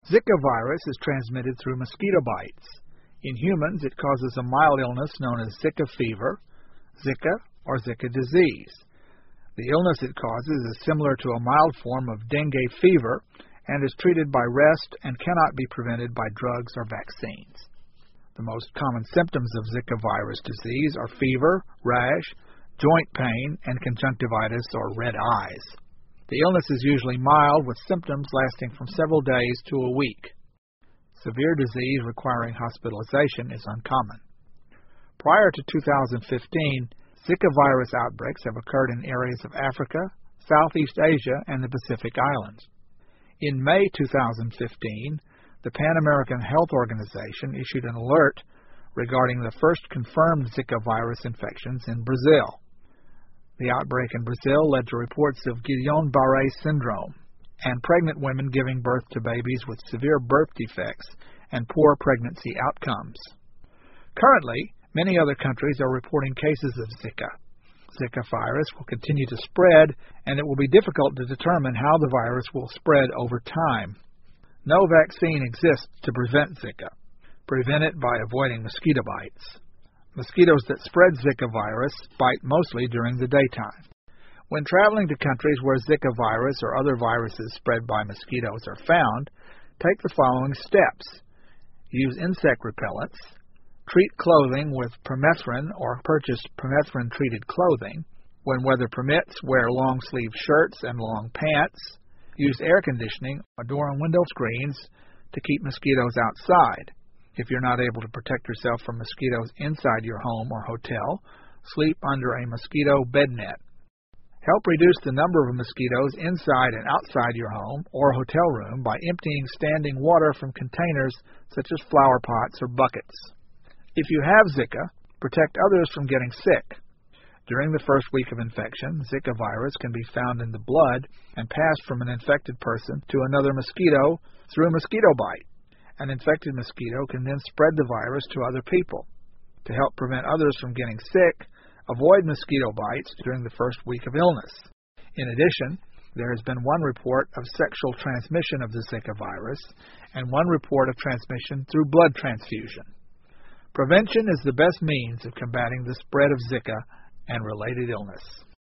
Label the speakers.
Speaker 1: Zika virus is transmitted through mosquito bites. In humans, it causes a mild illness known as Zika fever, Zika, or Zika disease. The illness it causes is similar to a mild form of dengue fever and is treated by rest and cannot be prevented by drugs or vaccines. The most common symptoms of Zika virus disease are fever, rash, joint pain, and conjunctivitis or red eyes. The illness is usually mild with symptoms lasting from several days to a week. Severe disease requiring hospitalization is uncommon. Prior to 2015, Zika virus outbreaks have occurred in areas of Africa, Southeast Asia, and the Pacific Islands. In May 2015, the Pan American Health Organization issued an alert regarding the first confirmed Zika virus infections in Brazil. The outbreak in Brazil led to reports of Guillain-Barré syndrome and pregnant women giving birth to babies with severe birth defects and poor pregnancy outcomes. Currently, many other countries are reporting cases of Zika. Zika virus will continue to spread, and it will be difficult to determine how the virus will spread over time. No vaccine exists to prevent Zika. Prevent it by avoiding mosquito bites. Mosquitoes that spread Zika virus bite mostly during the daytime. When traveling to countries where Zika virus or other viruses spread by mosquitoes are found, take the following steps. Use insect repellents. Treat clothing with permethrin or purchase permethrin-treated clothing. When weather permits, wear long-sleeve shirts and long pants. Use air conditioning or door and window screens to keep mosquitoes outside. If you're not able to protect yourself from mosquitoes inside your home or hotel, sleep under a mosquito bed net. Help reduce the number of mosquitoes inside and outside your home or hotel room by emptying standing water from containers such as flower pots or buckets. If you have Zika, protect others from getting sick. During the first week of infection, Zika virus can be found in the blood and passed from an infected person to another mosquito through a mosquito bite. An infected mosquito can then spread the virus to other people. To help prevent others from getting sick, avoid mosquito bites during the first week of illness. In addition, there has been one report of sexual transmission of the Zika virus and one report of transmission through blood transfusion. Prevention is the best means of combating the spread of Zika and related illness.